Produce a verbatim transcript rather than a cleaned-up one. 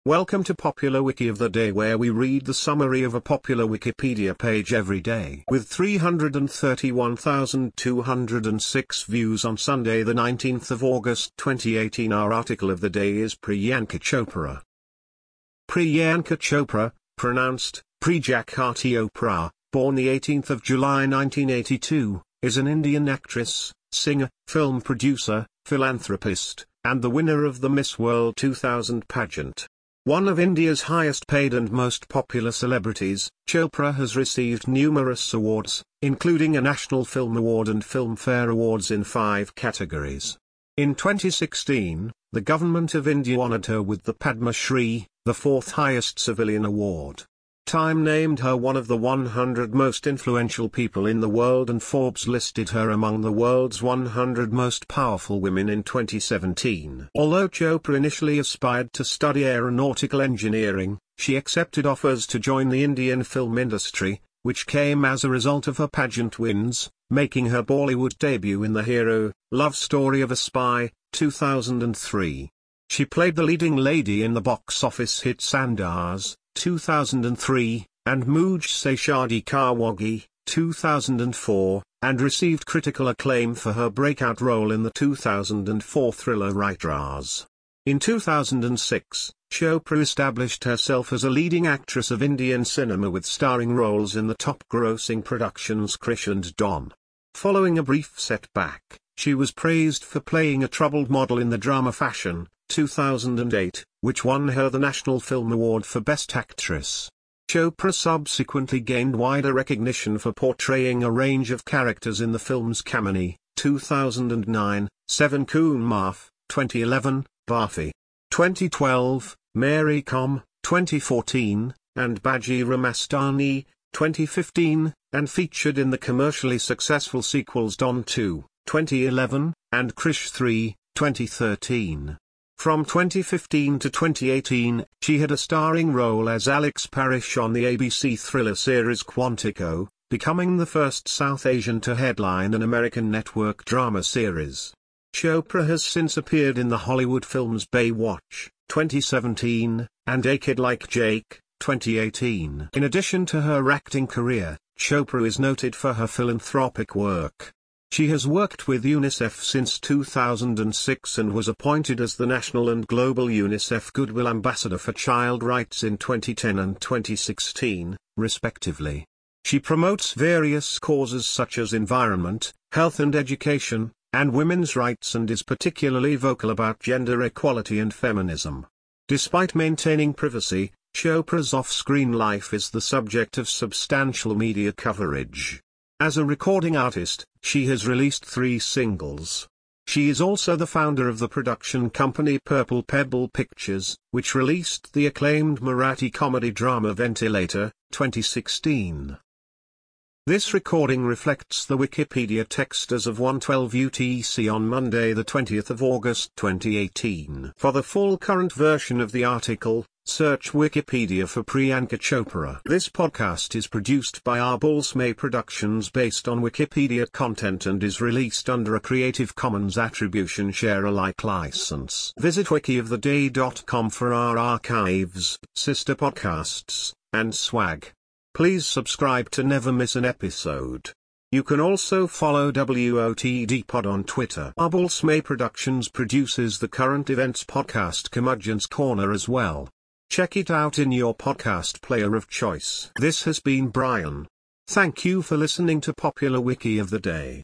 Welcome to Popular Wiki of the Day, where we read the summary of a popular Wikipedia page every day. With three hundred thirty-one thousand two hundred six views on Sunday the nineteenth of August twenty eighteen, our article of the day is Priyanka Chopra. Priyanka Chopra, pronounced Prijakarti Oprah, born the eighteenth of July nineteen eighty-two, is an Indian actress, singer, film producer, philanthropist, and the winner of the Miss World two thousand pageant. One of India's highest paid and most popular celebrities, Chopra has received numerous awards, including a National Film Award and Filmfare Awards in five categories. In twenty sixteen, the Government of India honoured her with the Padma Shri, the fourth highest civilian award. Time named her one of the one hundred most influential people in the world, and Forbes listed her among the world's one hundred most powerful women in twenty seventeen. Although Chopra initially aspired to study aeronautical engineering, she accepted offers to join the Indian film industry, which came as a result of her pageant wins, making her Bollywood debut in The Hero, Love Story of a Spy, two thousand three. She played the leading lady in the box office hit Sandaas, two thousand three, and Mujhse Shaadi Karwagi, two thousand four, and received critical acclaim for her breakout role in the two thousand four thriller Right Ras. In two thousand six, Chopra established herself as a leading actress of Indian cinema with starring roles in the top-grossing productions Krish and Don. Following a brief setback, she was praised for playing a troubled model in the drama Fashion, two thousand eight, which won her the National Film Award for Best Actress. Chopra subsequently gained wider recognition for portraying a range of characters in the films Kamini, two thousand nine, Seven Koon Maaf, twenty eleven, Barfi, twenty twelve, Mary Com, twenty fourteen, and Bajirao Mastani, twenty fifteen, and featured in the commercially successful sequels Don two, twenty eleven, and Krish three, twenty thirteen. From twenty fifteen to twenty eighteen, she had a starring role as Alex Parrish on the A B C thriller series Quantico, becoming the first South Asian to headline an American network drama series. Chopra has since appeared in the Hollywood films Baywatch, twenty seventeen, and A Kid Like Jake, twenty eighteen. In addition to her acting career, Chopra is noted for her philanthropic work. She has worked with UNICEF since two thousand six and was appointed as the National and Global UNICEF Goodwill Ambassador for Child Rights in twenty ten and twenty sixteen, respectively. She promotes various causes such as environment, health and education, and women's rights, and is particularly vocal about gender equality and feminism. Despite maintaining privacy, Chopra's off-screen life is the subject of substantial media coverage. As a recording artist, she has released three singles. She is also the founder of the production company Purple Pebble Pictures, which released the acclaimed Marathi comedy drama Ventilator, twenty sixteen. This recording reflects the Wikipedia text as of one twelve U T C on Monday the twentieth of August twenty eighteen. For the full current version of the article, search Wikipedia for Priyanka Chopra. This podcast is produced by Arbulsme Productions based on Wikipedia content and is released under a Creative Commons Attribution Share Alike license. Visit wiki of the day dot com for our archives, sister podcasts, and swag. Please subscribe to never miss an episode. You can also follow W O T D Pod on Twitter. Arbulsme Productions produces the current events podcast Curmudgeon's Corner as well. Check it out in your podcast player of choice. This has been Brian. Thank you for listening to Popular Wiki of the Day.